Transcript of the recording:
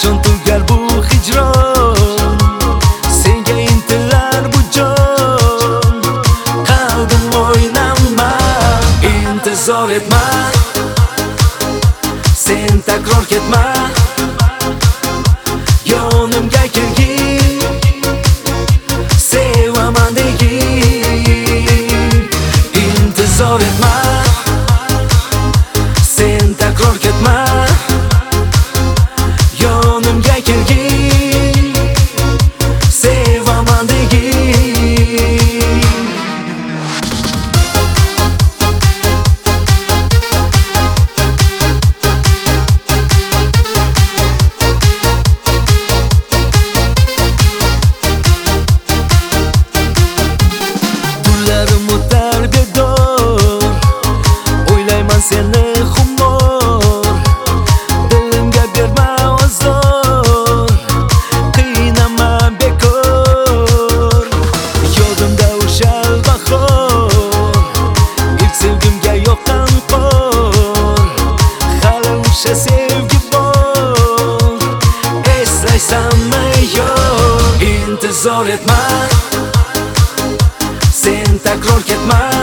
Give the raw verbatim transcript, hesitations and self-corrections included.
qachon tugar bu hijron, senga intilar bu jon. Qalbim o'ynama, intizor etma, sen takror ketma. Yonimga kelgin, sevaman degin. Intizor etma, sen takror ketma. Yonimga kelgin, sevaman degin. Tunlarim o'tar bedor, o'ylayman seni xumor. Dilimga berma ozor, qiynama bekor. Yodimda o'sha bahor, ilk sevgimga yoqqan qor. Hali o'sha sevgi bor, eslaysanmi yo'q? Intizor etma, sen takror ketma.